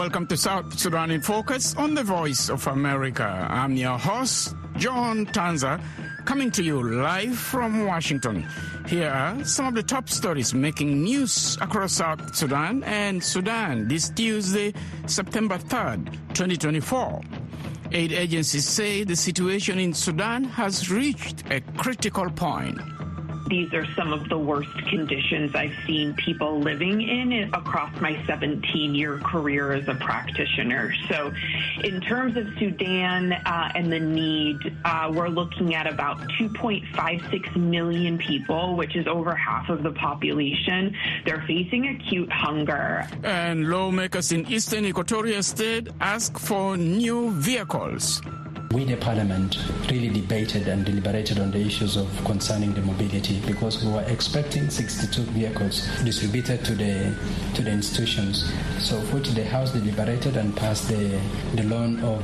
Welcome to South Sudan in Focus on the Voice of America. I'm your host, John Tanza, coming to you live from Washington. Here are some of the top stories making news across South Sudan and Sudan this Tuesday, September 3rd, 2024. Aid agencies say the situation in Sudan has reached a critical point. These are some of the worst conditions I've seen people living in across my 17-year career as a practitioner. So in terms of Sudan and the need, we're looking at about 2.56 million people, which is over half of the population. They're facing acute hunger. And lawmakers in eastern Equatoria State ask for new vehicles. We, the Parliament, really debated and deliberated on the issues of concerning the mobility because we were expecting 62 vehicles distributed to the institutions. So, of which the House deliberated and passed the loan of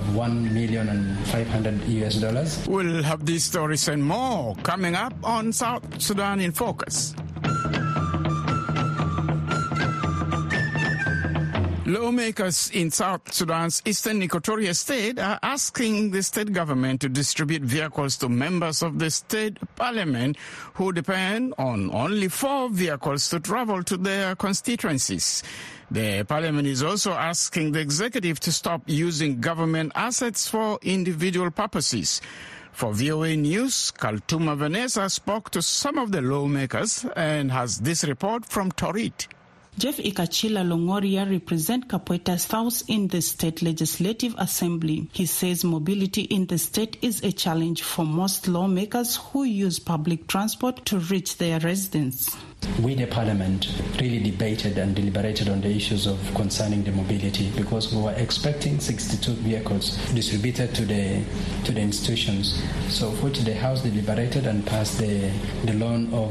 $1,500,000. We'll have these stories and more coming up on South Sudan in Focus. Lawmakers in South Sudan's eastern Equatoria State are asking the state government to distribute vehicles to members of the state parliament who depend on only 4 vehicles to travel to their constituencies. The parliament is also asking the executive to stop using government assets for individual purposes. For VOA News, Kaltuma Vanessa spoke to some of the lawmakers and has this report from Torit. Jeff Ikachila Longoria represents Kapweta South in the State Legislative Assembly. He says mobility in the state is a challenge for most lawmakers who use public transport to reach their residents. We, the Parliament, really debated and deliberated on the issues of concerning the mobility because we were expecting 62 vehicles distributed to the institutions. So, of which the House deliberated and passed the loan of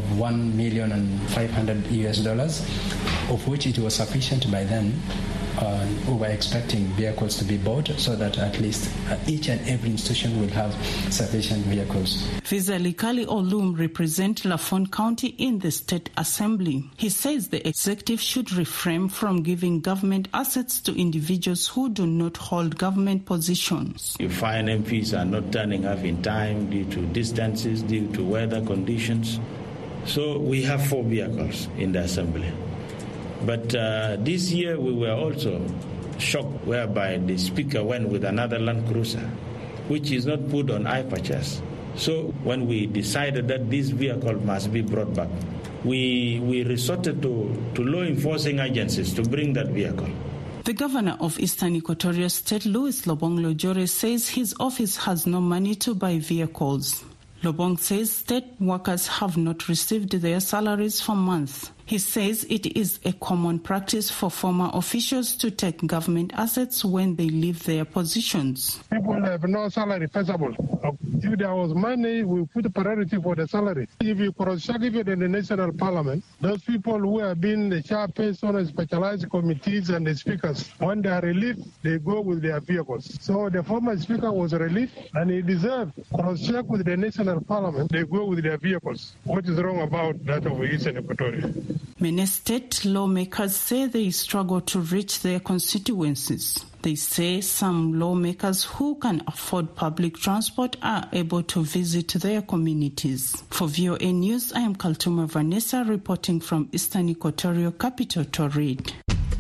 $1,500,000, of which it was sufficient by then. We were expecting vehicles to be bought so that at least each and every institution will have sufficient vehicles. Fizali Kali Olum represents Lafon County in the State Assembly. He says the executive should refrain from giving government assets to individuals who do not hold government positions. You find MPs are not turning up in time due to distances, due to weather conditions. So we have 4 vehicles in the Assembly. But this year we were also shocked whereby the Speaker went with another Land Cruiser, which is not put on I-purchase. So when we decided that this vehicle must be brought back, we resorted to law enforcing agencies to bring that vehicle. The governor of Eastern Equatoria State, Louis Lobong Lojore, says his office has no money to buy vehicles. Lobong says state workers have not received their salaries for months. He says it is a common practice for former officials to take government assets when they leave their positions. People have no salary feasible. If there was money, we put a priority for the salary. If you cross-check even in the national parliament, those people who have been the chairperson of specialized committees and the speakers, when they are relieved, they go with their vehicles. So the former speaker was relieved and he deserved cross-check with the national parliament, they go with their vehicles. What is wrong about that of Eastern Equatoria? Many state lawmakers say they struggle to reach their constituencies. They say some lawmakers who can afford public transport are able to visit their communities. For VOA News, I am Kaltuma Vanessa reporting from Eastern Equatorial capital, Torit.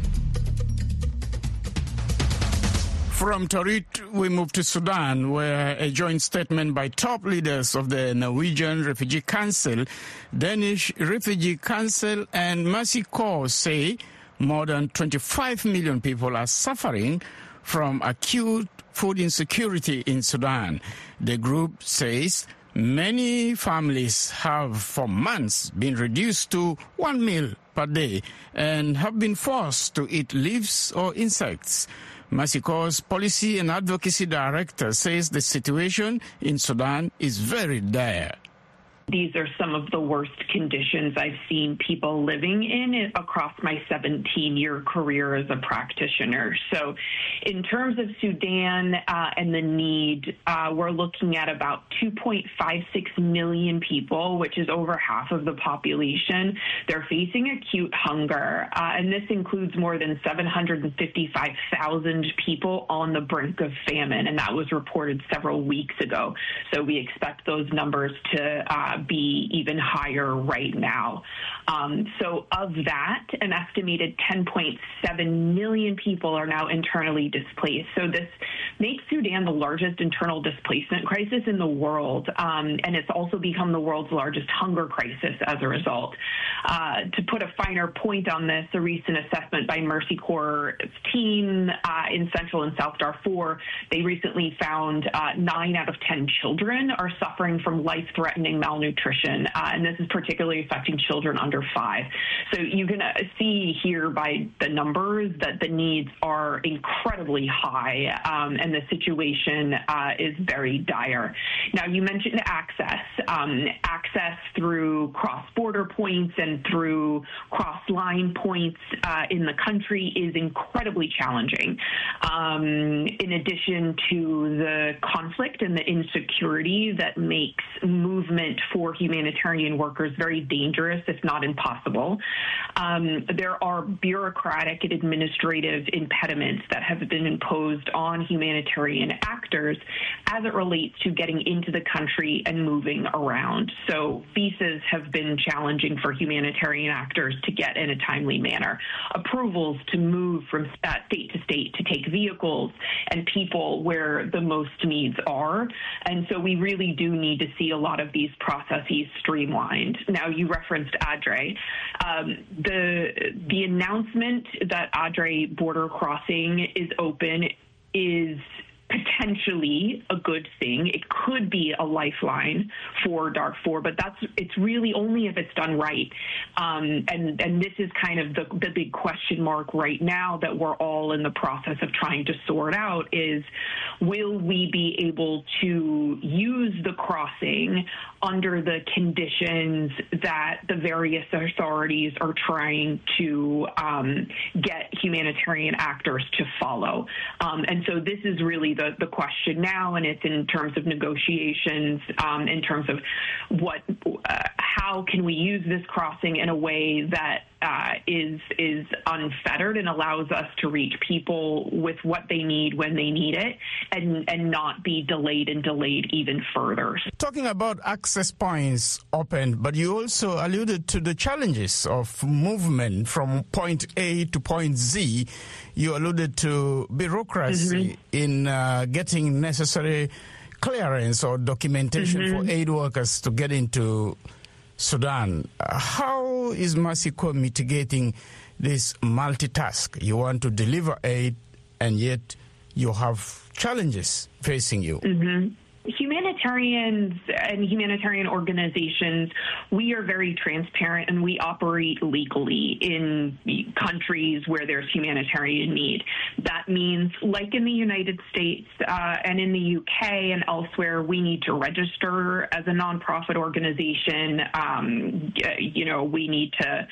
From Torit, we move to Sudan, where a joint statement by top leaders of the Norwegian Refugee Council, Danish Refugee Council, and Mercy Corps say more than 25 million people are suffering from acute food insecurity in Sudan. The group says many families have for months been reduced to 1 meal per day and have been forced to eat leaves or insects. Mercy Corps' Policy and Advocacy Director says the situation in Sudan is very dire. These are some of the worst conditions I've seen people living in across my 17-year career as a practitioner. So in terms of Sudan and the need, we're looking at about 2.56 million people, which is over half of the population. They're facing acute hunger, and this includes more than 755,000 people on the brink of famine, and that was reported several weeks ago. So we expect those numbers to be even higher right now. So of that, an estimated 10.7 million people are now internally displaced. So this makes Sudan the largest internal displacement crisis in the world, and it's also become the world's largest hunger crisis as a result. To put a finer point on this, a recent assessment by Mercy Corps' team in Central and South Darfur, they recently found 9 out of 10 children are suffering from life-threatening malnutrition, and this is particularly affecting children under 5. So you can see here by the numbers that the needs are incredibly high, and the situation is very dire. Now, you mentioned access. Access through cross-border points and through cross-line points in the country is incredibly challenging. In addition to the conflict and the insecurity that makes movement for humanitarian workers very dangerous, if not impossible, there are bureaucratic and administrative impediments that have been imposed on humanitarian actors as it relates to getting into the country and moving around. So visas have been challenging for humanitarian actors to get in a timely manner. Approvals to move from state to state to take vehicles and people where the most needs are. And so we really do need to see a lot of these processes streamlined. Now, you referenced Adre. The announcement that Adre border crossing is open is potentially a good thing. It could be a lifeline for Darfur, but it's really only if it's done right. And this is kind of the big question mark right now that we're all in the process of trying to sort out is, will we be able to use the crossing under the conditions that the various authorities are trying to get humanitarian actors to follow? And so this is really the question now, and it's in terms of negotiations, in terms of how can we use this crossing in a way that is unfettered and allows us to reach people with what they need when they need it, and not be delayed even further. Talking about access points opened, but you also alluded to the challenges of movement from point A to point Z. You alluded to bureaucracy in getting necessary clearance or documentation for aid workers to get into Sudan. How is Mercy Corps mitigating this multitask? You want to deliver aid, and yet you have challenges facing you. Humanitarians and humanitarian organizations, we are very transparent and we operate legally in countries where there's humanitarian need. That means, like in the United States and in the UK and elsewhere, we need to register as a nonprofit organization. We need to,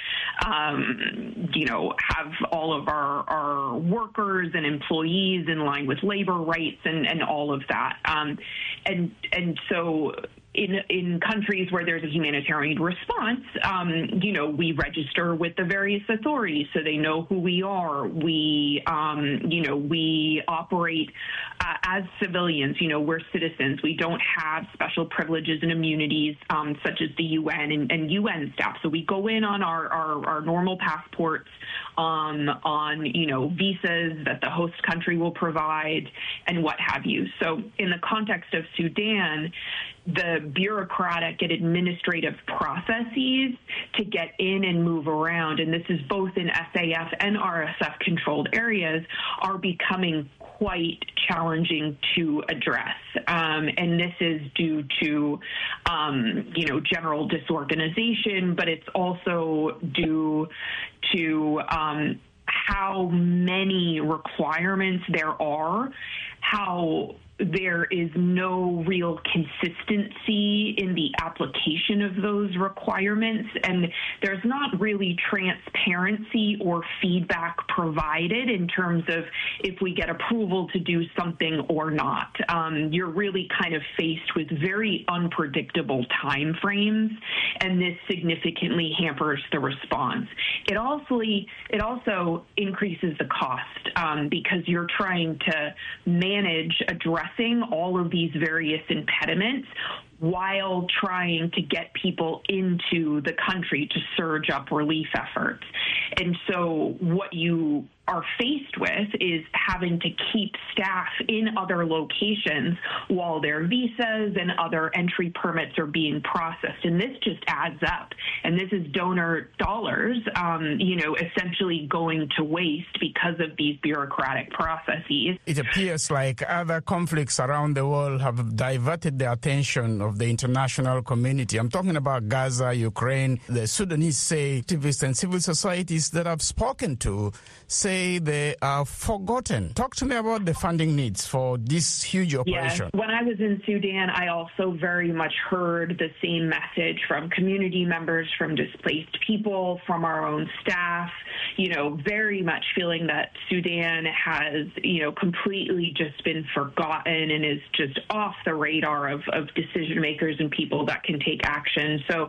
have all of our workers and employees in line with labor rights and all of that. And so in countries where there's a humanitarian response, we register with the various authorities so they know who we are. We operate as civilians. We're citizens. We don't have special privileges and immunities such as the UN and UN staff. So we go in on our normal passports, on visas that the host country will provide and what have you. So in the context of Sudan, the bureaucratic and administrative processes to get in and move around, and this is both in SAF and RSF controlled areas, are becoming quite challenging to address. And this is due to, general disorganization, but it's also due to how many requirements there are, how there is no real consistency in the application of those requirements, and there's not really transparency or feedback provided in terms of if we get approval to do something or not. You're really kind of faced with very unpredictable time frames, and this significantly hampers the response. It also increases the cost because you're trying to manage addressing all of these various impediments while trying to get people into the country to surge up relief efforts. And so what you are faced with is having to keep staff in other locations while their visas and other entry permits are being processed. And this just adds up. And this is donor dollars, essentially going to waste because of these bureaucratic processes. It appears like other conflicts around the world have diverted the attention of the international community. I'm talking about Gaza, Ukraine. The Sudanese say activists and civil societies that I've spoken to say they are forgotten. Talk to me about the funding needs for this huge operation. Yes. When I was in Sudan, I also very much heard the same message from community members, from displaced people, from our own staff, very much feeling that Sudan has, completely just been forgotten and is just off the radar of decision makers and people that can take action. So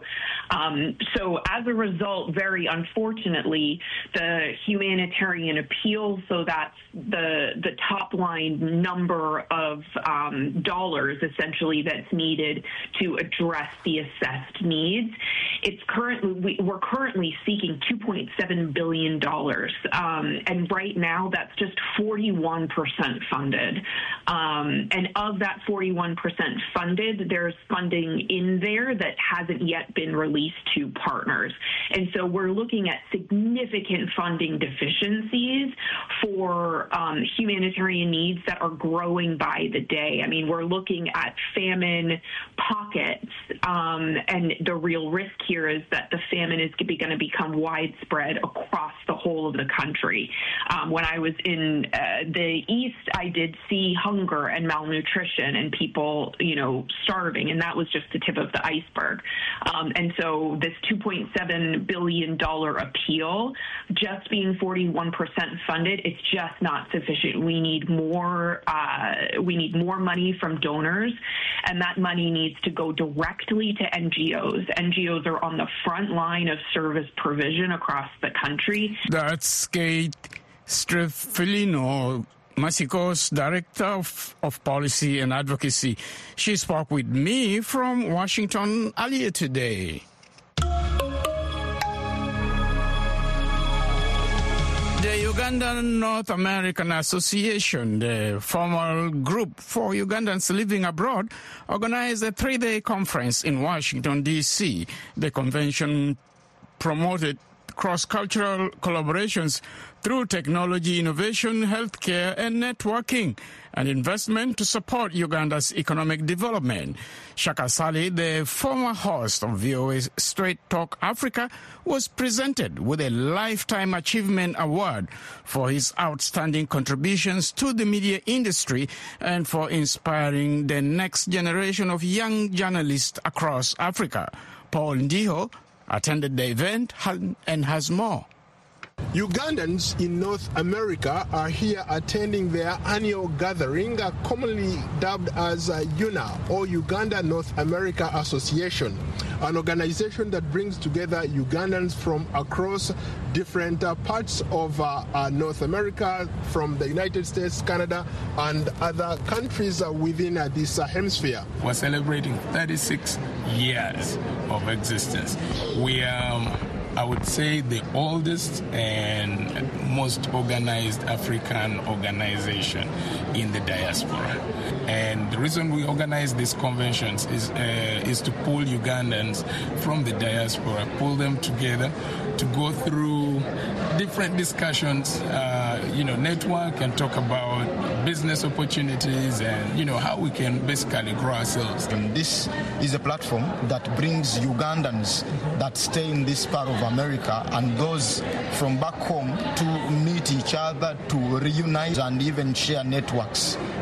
as a result, very unfortunately, the humanitarian appeal, so that's the top line number of dollars essentially that's needed to address the assessed needs. We're currently seeking $2.7 billion, and right now that's just 41% funded. And of that 41% funded, there's funding in there that hasn't yet been released to partners. And so we're looking at significant funding deficiencies for humanitarian needs that are growing by the day. I mean, we're looking at famine pockets, and the real risk here is that the famine is going to become widespread across the whole of the country. When I was in the East, I did see hunger and malnutrition and people, starving, and that was just the tip of the iceberg. And so this $2.7 billion appeal, just being 41% funded, it's just not sufficient. We need more money from donors, and that money needs to go directly to NGOs. NGOs are on the front line of service provision across the country. That's Kate Strefilino, Mexico's Director of Policy and Advocacy. She spoke with me from Washington earlier today. The Ugandan North American Association, the formal group for Ugandans living abroad, organized a 3-day conference in Washington, D.C. The convention promoted cross-cultural collaborations through technology, innovation, healthcare, and networking, and investment to support Uganda's economic development. Shaka Sali, the former host of VOA's Straight Talk Africa, was presented with a Lifetime Achievement Award for his outstanding contributions to the media industry and for inspiring the next generation of young journalists across Africa. Paul Ndiho attended the event and has more. Ugandans in North America are here attending their annual gathering, commonly dubbed as UNA, or Uganda North America Association, an organization that brings together Ugandans from across different parts of North America, from the United States, Canada, and other countries within this hemisphere. We're celebrating 36 years of existence. We are, I would say, the oldest and most organized African organization in the diaspora. And the reason we organize these conventions is to pull Ugandans from the diaspora, pull them together to go through different discussions, network and talk about business opportunities and, how we can basically grow ourselves. And this is a platform that brings Ugandans that stay in this part of America and those from back home to meet each other, to reunite and even share networks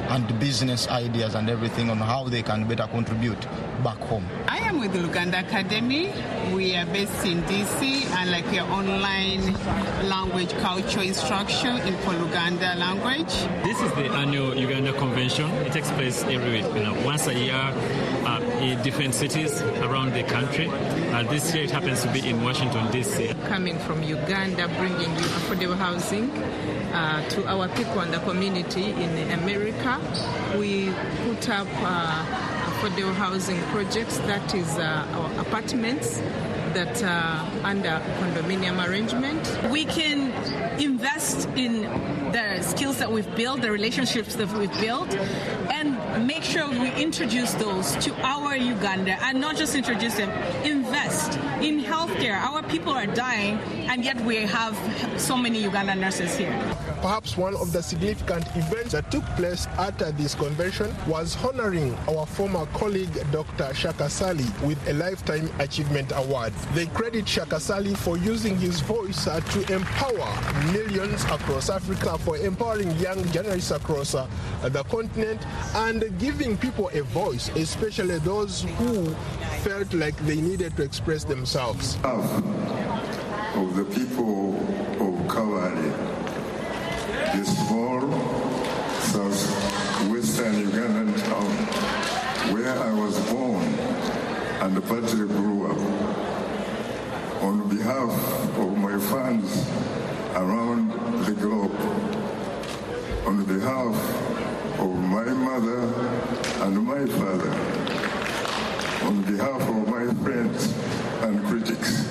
and business ideas and everything on how they can better contribute back home. I am with the Luganda Academy. We are based in DC and like your online language culture instruction in Luganda language. This is the annual Uganda Convention. It takes place every once a year in different cities around the country. This year it happens to be in Washington, DC. Coming from Uganda, bringing affordable housing to our people and the community in America. We put up affordable housing projects, that is our apartments that are under condominium arrangement. We can invest in the skills that we've built, the relationships that we've built, and make sure we introduce those to our Uganda, and not just introduce them, invest in healthcare. Our people are dying, and yet we have so many Ugandan nurses here. Perhaps one of the significant events that took place at this convention was honoring our former colleague Dr. Shaka Sali with a Lifetime Achievement Award. They credit Shaka Sali for using his voice to empower millions across Africa, for empowering young journalists across the continent, and giving people a voice, especially those who felt like they needed to express themselves. Of the people of Kawale, the small southwestern Ugandan town where I was born and partly grew up. On behalf of my fans around the globe, on behalf of my mother and my father, on behalf of my friends and critics,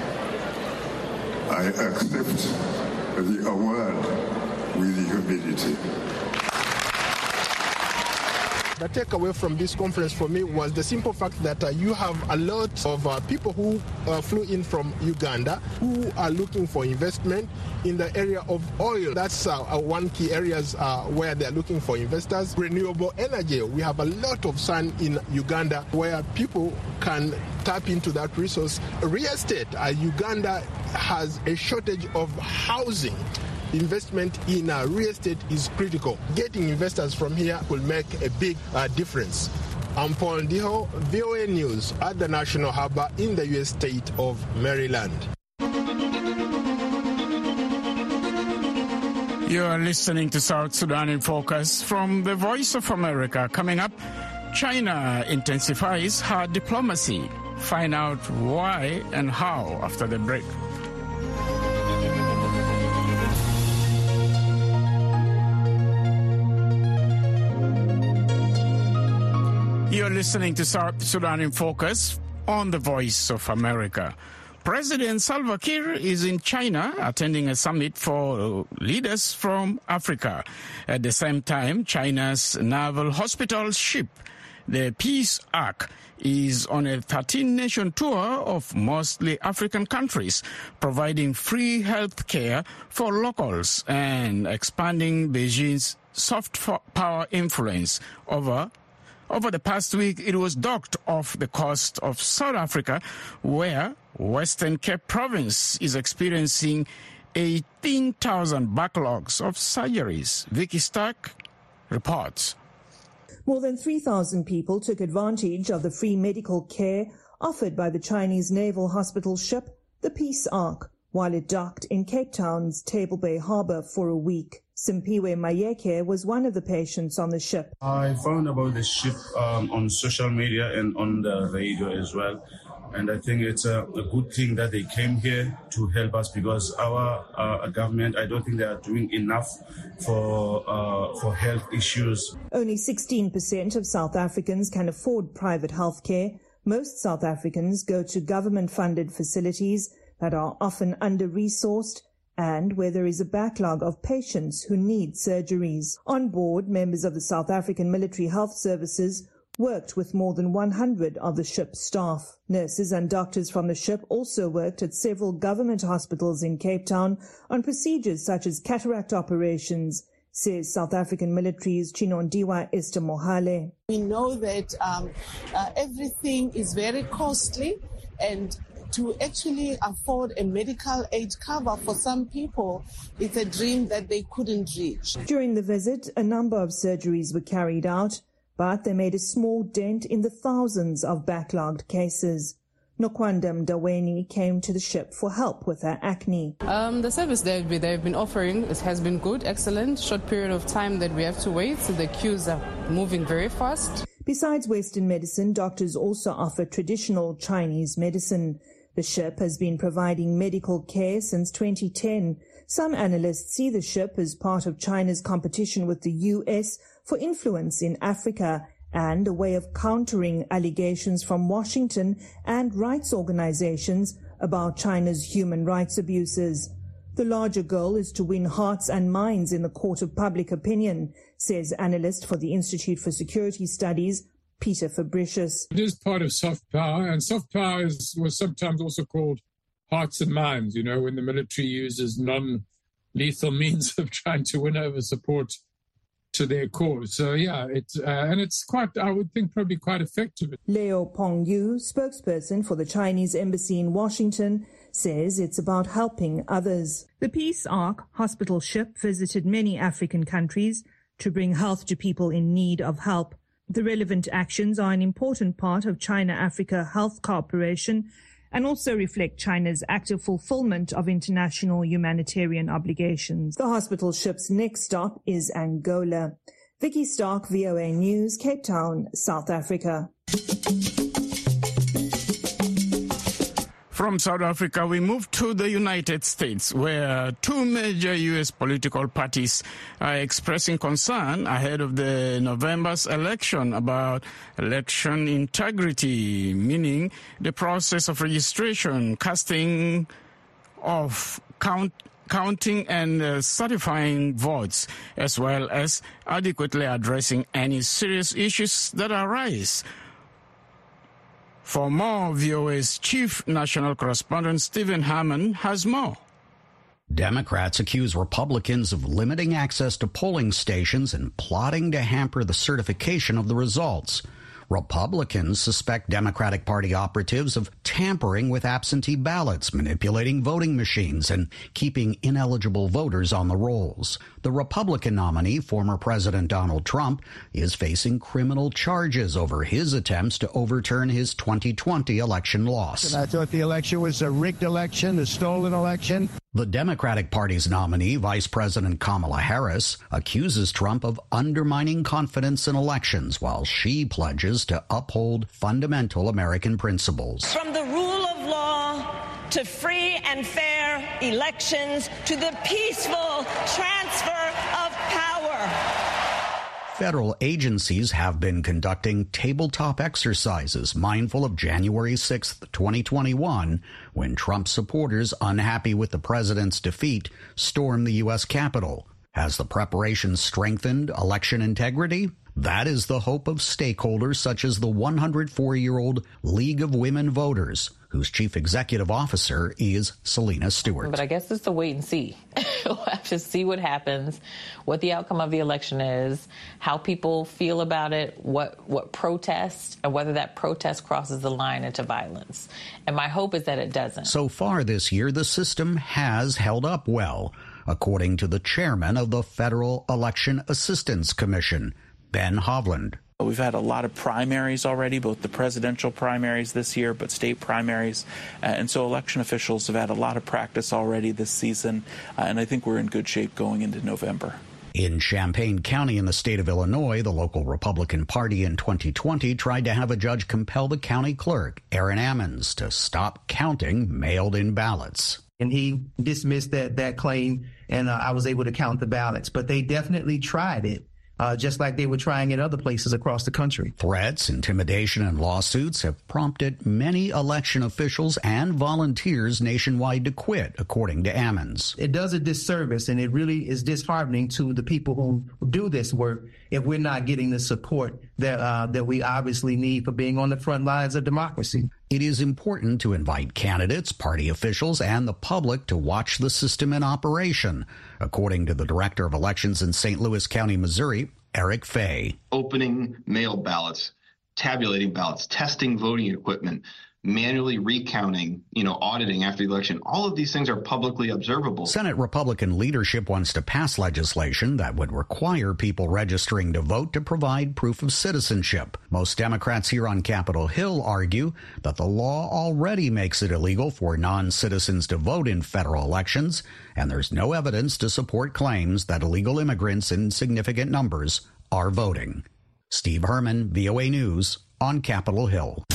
I accept the award with humility. The takeaway from this conference for me was the simple fact that you have a lot of people who flew in from Uganda who are looking for investment in the area of oil. That's one key areas where they're looking for investors. Renewable energy. We have a lot of sun in Uganda where people can tap into that resource. Real estate. Uganda has a shortage of housing. Investment in real estate is critical. Getting investors from here will make a big difference. I'm Paul Ndiho, VOA News at the National Harbor in the U.S. state of Maryland. You are listening to South Sudan in Focus from the Voice of America. Coming up, China intensifies her diplomacy. Find out why and how after the break. You're listening to South Sudan in Focus on the Voice of America. President Salva Kiir is in China attending a summit for leaders from Africa. At the same time, China's naval hospital ship, the Peace Ark, is on a 13-nation tour of mostly African countries, providing free health care for locals and expanding Beijing's soft power influence over the past week. It was docked off the coast of South Africa, where Western Cape Province is experiencing 18,000 backlogs of surgeries. Vicky Stark reports. More than 3,000 people took advantage of the free medical care offered by the Chinese naval hospital ship, the Peace Ark, while it docked in Cape Town's Table Bay Harbour for a week. Simpiwe Mayeke was one of the patients on the ship. I found about the ship on social media and on the radio as well. And I think it's a good thing that they came here to help us, because our government, I don't think they are doing enough for health issues. Only 16% of South Africans can afford private health care. Most South Africans go to government-funded facilities that are often under-resourced and where there is a backlog of patients who need surgeries. On board, members of the South African Military Health Services worked with more than 100 of the ship's staff. Nurses and doctors from the ship also worked at several government hospitals in Cape Town on procedures such as cataract operations, says South African Military's Chinondiwa Esther Mohale. We know that everything is very costly, and to actually afford a medical aid cover for some people, it's a dream that they couldn't reach. During the visit, a number of surgeries were carried out, but they made a small dent in the thousands of backlogged cases. Nokwanda Mdaweni came to the ship for help with her acne. The service they've been offering has been good, excellent. Short period of time that we have to wait, so the queues are moving very fast. Besides Western medicine, doctors also offer traditional Chinese medicine. The ship has been providing medical care since 2010. Some analysts see the ship as part of China's competition with the US for influence in Africa and a way of countering allegations from Washington and rights organizations about China's human rights abuses. The larger goal is to win hearts and minds in the court of public opinion, says analyst for the Institute for Security Studies, Peter Fabricius. It is part of soft power, and soft power was sometimes also called hearts and minds, when the military uses non-lethal means of trying to win over support to their cause. So, it's quite, I would think, probably quite effective. Leo Pengyu, spokesperson for the Chinese embassy in Washington, says it's about helping others. The Peace Ark hospital ship visited many African countries to bring health to people in need of help. The relevant actions are an important part of China-Africa Health Cooperation and also reflect China's active fulfillment of international humanitarian obligations. The hospital ship's next stop is Angola. Vicky Stark, VOA News, Cape Town, South Africa. From South Africa, we move to the United States, where two major U.S. political parties are expressing concern ahead of the November's election about election integrity, meaning the process of registration, casting of counting and certifying votes, as well as adequately addressing any serious issues that arise. For more, VOA's chief national correspondent Stephen Harmon has more. Democrats accuse Republicans of limiting access to polling stations and plotting to hamper the certification of the results. Republicans suspect Democratic Party operatives of tampering with absentee ballots, manipulating voting machines, and keeping ineligible voters on the rolls. The Republican nominee, former President Donald Trump, is facing criminal charges over his attempts to overturn his 2020 election loss. I thought the election was a rigged election, a stolen election. The Democratic Party's nominee, Vice President Kamala Harris, accuses Trump of undermining confidence in elections while she pledges to uphold fundamental American principles. From the rule of law to free and fair elections to the peaceful transfer of power. Federal agencies have been conducting tabletop exercises mindful of January 6, 2021, when Trump supporters, unhappy with the president's defeat, stormed the U.S. Capitol. Has the preparation strengthened election integrity? That is the hope of stakeholders such as the 104-year-old League of Women Voters, whose chief executive officer is Selena Stewart. But I guess it's a wait and see. We'll have to see what happens, what the outcome of the election is, how people feel about it, what protest, and whether that protest crosses the line into violence. And my hope is that it doesn't. So far this year, the system has held up well, according to the chairman of the Federal Election Assistance Commission, Ben Hovland. We've had a lot of primaries already, both the presidential primaries this year, but state primaries. And so election officials have had a lot of practice already this season. And I think we're in good shape going into November. In Champaign County in the state of Illinois, the local Republican Party in 2020 tried to have a judge compel the county clerk, Aaron Ammons, to stop counting mailed-in ballots. And he dismissed that claim, and I was able to count the ballots. But they definitely tried it. Just like they were trying in other places across the country. Threats, intimidation, and lawsuits have prompted many election officials and volunteers nationwide to quit, according to Ammons. It does a disservice, and it really is disheartening to the people who do this work if we're not getting the support that we obviously need for being on the front lines of democracy. It is important to invite candidates, party officials, and the public to watch the system in operation, according to the Director of Elections in St. Louis County, Missouri, Eric Fay. Opening mail ballots, tabulating ballots, testing voting equipment, manually recounting, auditing after the election. All of these things are publicly observable. Senate Republican leadership wants to pass legislation that would require people registering to vote to provide proof of citizenship. Most Democrats here on Capitol Hill argue that the law already makes it illegal for non-citizens to vote in federal elections, and there's no evidence to support claims that illegal immigrants in significant numbers are voting. Steve Herman, VOA News, on Capitol Hill.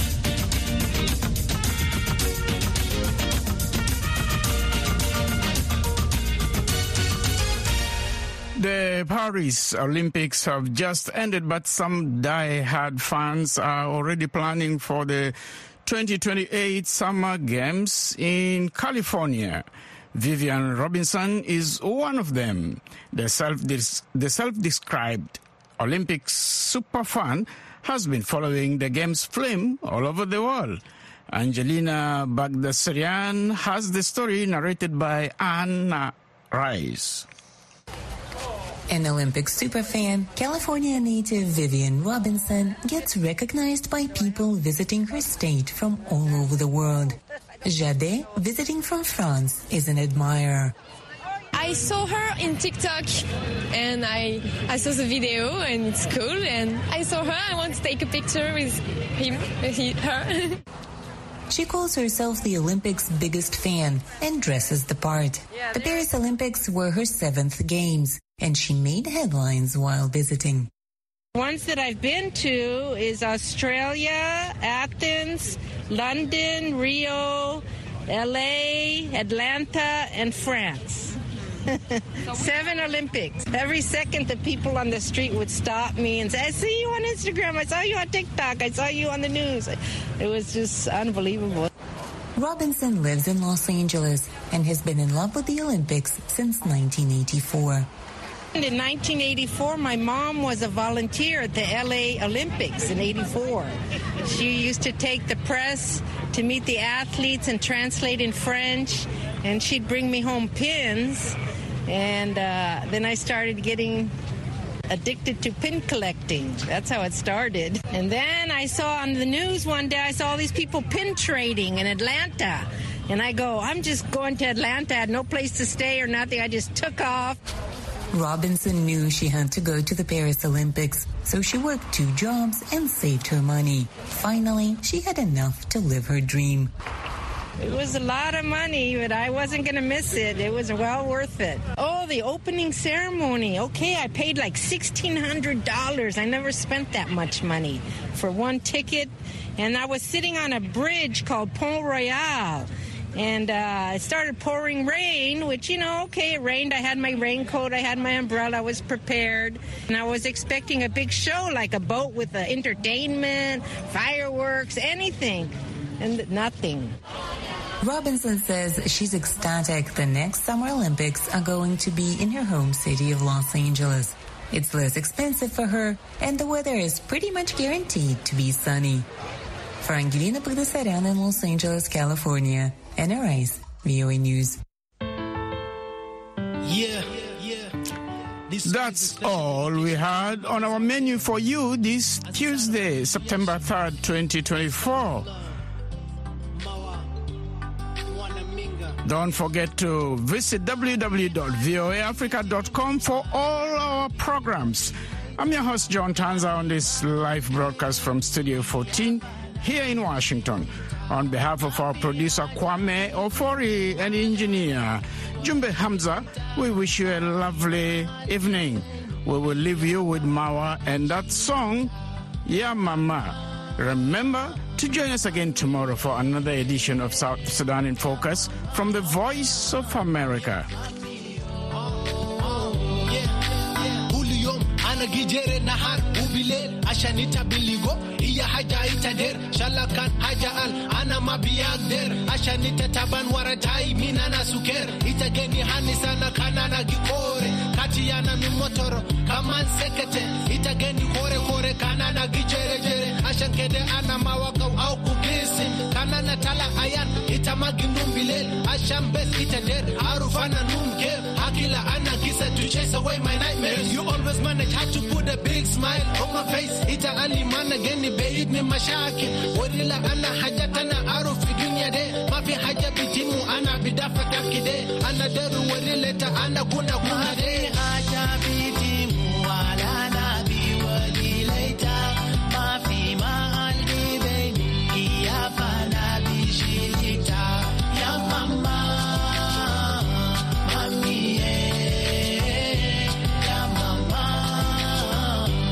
The Paris Olympics have just ended, but some die-hard fans are already planning for the 2028 Summer Games in California. Vivian Robinson is one of them. The self-described Olympics superfan has been following the Games film all over the world. Angelina Bagdasarian has the story narrated by Anna Rice. An Olympic superfan, California native Vivian Robinson gets recognized by people visiting her state from all over the world. Jade, visiting from France, is an admirer. I saw her in TikTok and I saw the video and it's cool, and I saw her. I want to take a picture with her. She calls herself the Olympics' biggest fan and dresses the part. The Paris Olympics were her 7th Games, and she made headlines while visiting. Ones that I've been to is Australia, Athens, London, Rio, LA, Atlanta, and France. 7 Olympics. Every second the people on the street would stop me and say, I see you on Instagram, I saw you on TikTok, I saw you on the news. It was just unbelievable. Robinson lives in Los Angeles and has been in love with the Olympics since 1984. In 1984, my mom was a volunteer at the LA Olympics in 84. She used to take the press to meet the athletes and translate in French, and she'd bring me home pins. And then I started getting addicted to pin collecting. That's how it started. And then I saw on the news one day, I saw all these people pin trading in Atlanta. And I go, I'm just going to Atlanta. I had no place to stay or nothing. I just took off. Robinson knew she had to go to the Paris Olympics, so she worked 2 jobs and saved her money. Finally, she had enough to live her dream. It was a lot of money, but I wasn't going to miss it. It was well worth it. Oh, the opening ceremony. Okay, I paid like $1,600. I never spent that much money for one ticket. And I was sitting on a bridge called Pont Royal. And it started pouring rain, which, okay, it rained. I had my raincoat, I had my umbrella, I was prepared. And I was expecting a big show, like a boat with entertainment, fireworks, anything. And nothing. Robinson says she's ecstatic the next Summer Olympics are going to be in her home city of Los Angeles. It's less expensive for her, and the weather is pretty much guaranteed to be sunny. For Angelina Bagdasarian in Los Angeles, California, Anna Rice, VOA News. That's all we had on our menu for you this Tuesday, September 3rd, 2024. Don't forget to visit www.voaafrica.com for all our programs. I'm your host, John Tanza, on this live broadcast from Studio 14 here in Washington. On behalf of our producer, Kwame Ofori, and engineer, Jumbe Hamza, we wish you a lovely evening. We will leave you with Mawa and that song, Ya Mama. Remember to join us again tomorrow for another edition of South Sudan in Focus from the Voice of America. gijere nahar ubilel عشان يتبلغو هي حاجة يتدير شلكان حاجة أنا ما بيقدر عشان يتتبان ورجاي من أنا سكر يتجني هاني سنة كان أنا جيكوري كاتي أنا من موتور كمان سكتة يتجني كوري كان أنا جيجري جري عشان كده أنا ما وقو أو كوكيسي كان أنا تلا أيان يتماجي نوم بليل عشان بس يتدير أعرف أنا نوم كيف أكيلا أنا كيسة to chase away my nightmares. You always manage how to put a big smile on my face. مالي ما نجني بعيد من مشاكل ورلا أنا حاجات أنا أعرف في الدنيا دي ما في حاجة بتنمو أنا بدافع كده أنا دار ورلا أنا كنا دي حاجة